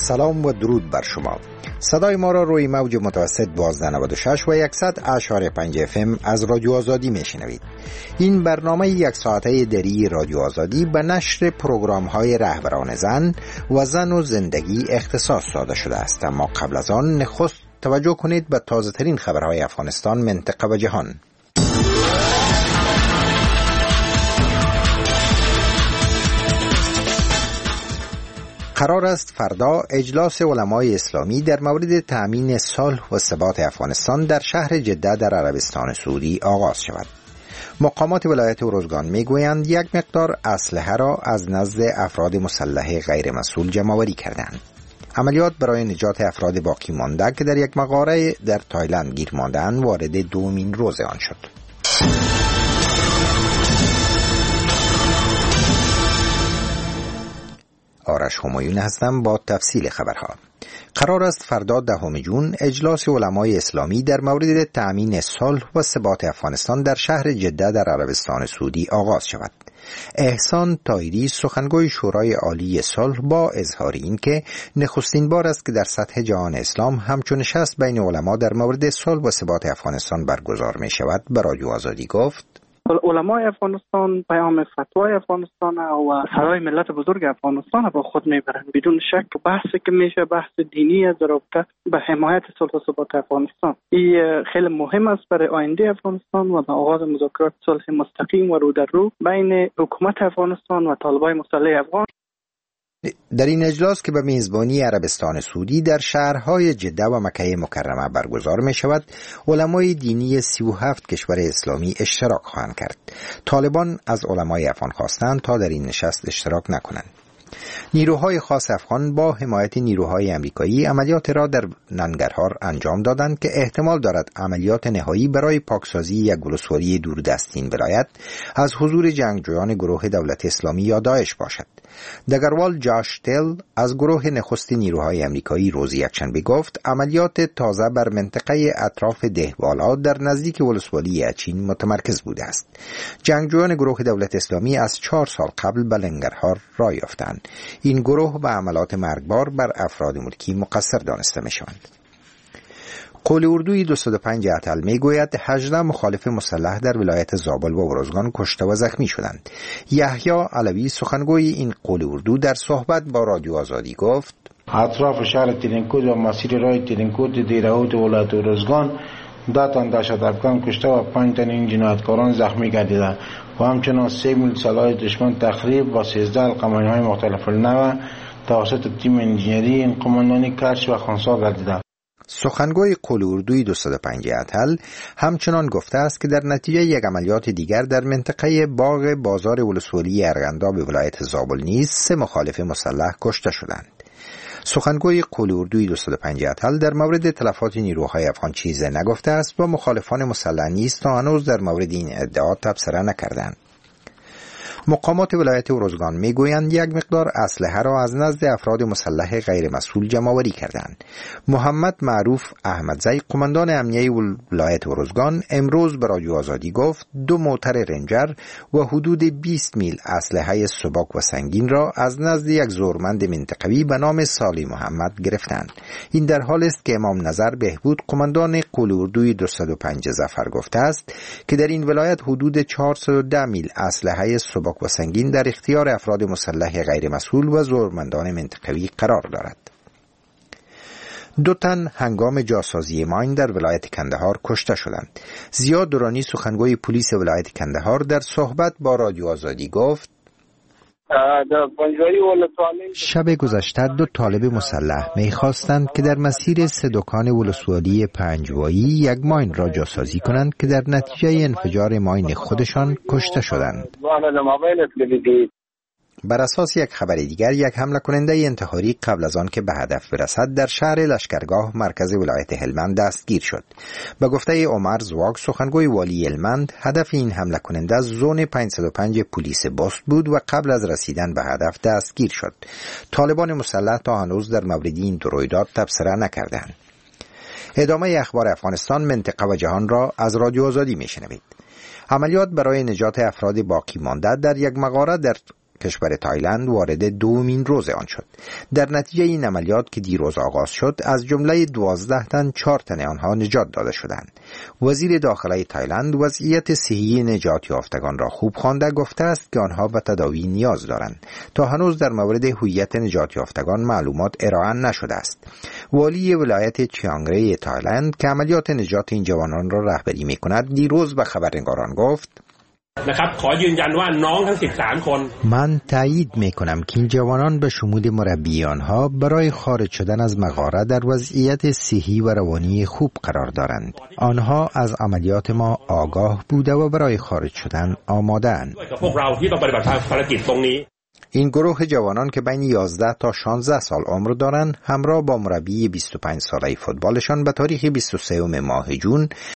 سلام و درود بر شما. صدای ما را روی موج متوسط 1296 و 100.5 FM از رادیو آزادی میشنوید. این برنامه یک ساعته دری رادیو آزادی به نشر پروگرام‌های رهبران زن و زن و زندگی اختصاص داده شده است. اما قبل از آن نخست توجه کنید به تازه ترین خبرهای افغانستان، منطقه و جهان. قرار است فردا اجلاس علمای اسلامی در مورد تأمین صلح و ثبات افغانستان در شهر جده در عربستان سعودی آغاز شود. مقامات ولایت ارزگان میگویند یک مقدار اسلحه را از نزد افراد مسلح غیر مسئول جمع‌آوری کردند. عملیات برای نجات افراد باقی مانده که در یک مغاره در تایلند گیر ماندند وارد دومین روز آن شد. آرش همایون هستم با تفصیل خبرها. قرار است فردا 10 جون اجلاس علمای اسلامی در مورد تأمین صلح و ثبات افغانستان در شهر جده در عربستان سعودی آغاز شود. احسان طاهری سخنگوی شورای عالی صلح با اظهار این که نخستین بار است که در سطح جهان اسلام همچون نشست بین علما در مورد صلح و ثبات افغانستان برگزار می شود به رادیو آزادی گفت: علمای افغانستان پیام فتوای افغانستان و صدای ملت بزرگ افغانستان با خود میبرند. بدون شک بحثی که میشه بحث دینی از رابطه به حمایت صلح و ثبات افغانستان. این خیلی مهم است برای آینده افغانستان و به آغاز مذاکرات صلح مستقیم و رو در رو بین حکومت افغانستان و طالبان مسلح افغان. در این اجلاس که به میزبانی عربستان سعودی در شهرهای جده و مکه مکرمه برگزار می شود، علمای دینی 37 کشور اسلامی اشتراک خواهند کرد. طالبان از علمای افغان خواستند تا در این نشست اشتراک نکنند. نیروهای خاص افغان با حمایت نیروهای امریکایی عملیات را در ننگرهار انجام دادند که احتمال دارد عملیات نهایی برای پاکسازی یک ولسوالی دوردست این ولایت از حضور جنگجویان گروه دولت اسلامی یا داعش باشد. دگروال جاش تل از گروه نخست نیروهای امریکایی روز یکشنبه گفت عملیات تازه بر منطقه اطراف دهوالا در نزدیک ولسوالی اچین متمرکز بوده است. جنگجویان گروه دولت اسلامی از 4 سال قبل به ننگرهار راه یافتند. این گروه به عملات مرگبار بر افراد ملکی مقصر دانسته می شوند. قول اردوی 205 اتل می گوید 18 مخالف مسلح در ولایت زابل و ارزگان کشته و زخمی شدند. یحیی علوی سخنگوی این قول اردو در صحبت با رادیو آزادی گفت: اطراف شهر تیرینکود و مسیر راه تیرینکود دیرهود ولایت ارزگان 10 تن دهشت‌افکن کشته و 5 تن این جنایتکاران زخمی گردیده و همچنان 3 میل سلاح دشمن تخریب و 13 القمانی‌های مختلف النوع توسط تیم انجینری این قماندانی کشف و خنثی گردیده. سخنگوی قول اردوی 205 اتل همچنان گفته است که در نتیجه یک عملیات دیگر در منطقه باغ بازار ولسوالی ارغنداب ولایت زابل نیز 3 مخالف مسلح کشته شدند. سخنگوی قول اردوی 205 اتل در مورد تلفات نیروهای افغان چیزی نگفته است و مخالفان مسلح نیز تا هنوز در مورد این ادعا تبصره نکردند. مقامات ولایت ارزگان میگویند یک مقدار اسلحه را از نزد افراد مسلح غیر مسئول جمع‌آوری کردند. محمد معروف احمدزی قماندان امنیه ولایت ارزگان امروز به رادیو آزادی گفت 2 موتر رنجر و حدود 20 میل اسلحه سبک و سنگین را از نزد یک زورمند منطقوی به نام صالح محمد گرفتند. این در حالی است که امام نظر بهبود قماندان قول اردوی 205 ظفر گفته است که در این ولایت حدود 410 میل اسلحه سبک و سنگین در اختیار افراد مسلح غیر مسئول و زورمندان منطقوی قرار دارد. 2 تن هنگام جاسازی ماین در ولایت کندهار کشته شدند. ضیا دورانی سخنگوی پلیس ولایت کندهار در صحبت با رادیو آزادی گفت: شب گذشته 2 طالب مسلح می‌خواستند که در مسیر 3 دکان ولسوالی پنجوایی یک ماین را جاسازی کنند که در نتیجه انفجار ماین خودشان کشته شدند. بر اساس یک خبر دیگر، یک حمله کننده انتحاری قبل از آن که به هدف برسد در شهر لشکرگاه مرکز ولایت هلمند دستگیر شد. به گفته عمر زواگ سخنگوی والی هلمند، هدف این حمله کننده زون 505 پلیس بست بود و قبل از رسیدن به هدف دستگیر شد. طالبان مسلح تا هنوز در مورد این 2 رویداد تبصره نکردند. ادامه اخبار افغانستان، منطقه و جهان را از رادیو آزادی میشنوید. عملیات برای نجات افراد باقی مانده در یک مغاره در کشور تایلند وارد دومین روز آن شد. در نتیجه این عملیات که دیروز آغاز شد، از جمله 12 تن 4 تن آنها نجات داده شدند. وزیر داخلی تایلند وضعیت صحی نجات یافتگان را خوب خوانده گفته است که آنها به تداوی نیاز دارند. تا هنوز در مورد هویت نجات یافتگان معلومات ارائه نشده است. والی ولایت چیانگ ری تایلند که عملیات نجات این جوانان را رهبری می‌کند، دیروز به خبرنگاران گفت: من تایید میکنم که این جوانان به شمول مربی آنها برای خارج شدن از مغاره در وضعیت صحی و روانی خوب قرار دارند. آنها از عملیات ما آگاه بوده و برای خارج شدن آماده اند. این گروه جوانان که بین 11 تا 16 سال عمر دارند، همراه با مربی 25 ساله فوتبالشان به تاریخ 23 ماه جون